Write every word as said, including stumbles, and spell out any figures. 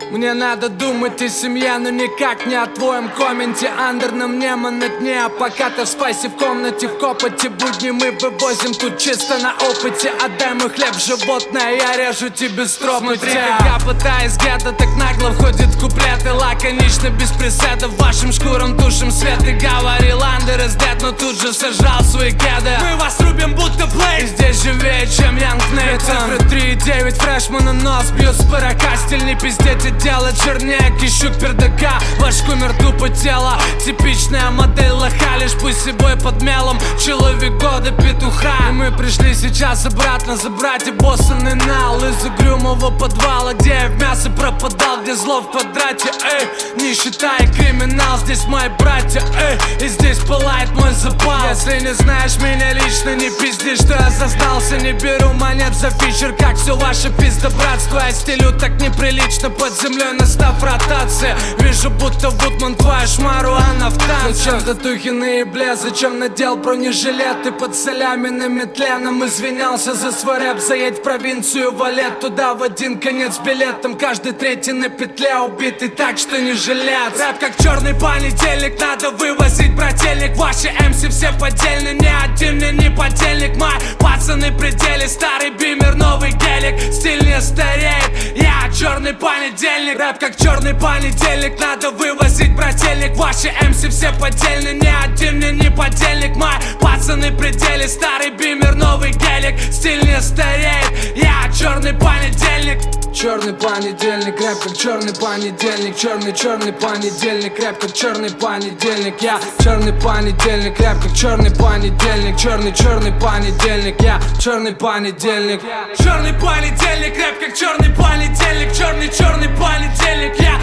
Мне надо думать о семье, но никак не о твоем комменте. Андер на мне, мы на дне, а пока ты в спайсе в комнате. В копоте будни мы вывозим тут чисто на опыте. Отдай мой хлеб, животное, я режу тебе стропы. Смотри, как я пытаюсь где-то, так нагло входит куплеты. Лаконично, без пресетов, вашим шкурам тушим свет. И говорил Андер is dead, но тут же сожрал свои кеды. Мы вас рубим будто плей, здесь живее, чем Янг Нейтан. Цифры три и девять, фрешман на нос бьют с порока. Стиль не пиздеть и делать чернее кищук пердака. Ваш кумир тупо тело, типичная модель лоха. Лишь пусть собой под мелом, человек года петуха. И мы пришли сейчас обратно забрать и боссанный нал из угрюмого подвала, где я в мясо пропадал, где зло в квадрате, эй. Нищета и криминал, здесь мои братья, эй. И здесь пылает мой запал. Если не знаешь меня лично, не пизди, что я создался. Не беру монет за фичер, как все ваше пиздобратство. Я стелю так неприлично, под землей настав ротация. Вижу, будто Вудман твоя шмару, она в танце. Зачем татухи на ебле, зачем надел бронежилет? Ты под солями на метле, нам извинялся за свой рэп. Заедь в провинцию Валет, туда в один конец билет. Там каждый третий на петле убитый, так что не жалеть. Рэп как черный понедельник, надо вывозить брательник. Ваши эм си все поддельные, ни один мне не подельник. Мои пацаны пределе, старый бимер, новый гелик. Стиль не стареет, я черный понедельник. Рэп как черный понедельник, надо вывозить брательник. Ваши эм си все поддельные, ни один мне не подельник. Мои пацаны пределе, старый бимер, новый гелик. Стиль не стареет, я черный понедельник. Черный понедельник, рэп как черный понедельник. Черный, черный понедельник, рэп как черный понедельник. Я черный понедельник, рэп как черный понедельник. Черный, черный понедельник, я черный понедельник. Черный понедельник, рэп как черный понедельник. Черный, черный понедельник, я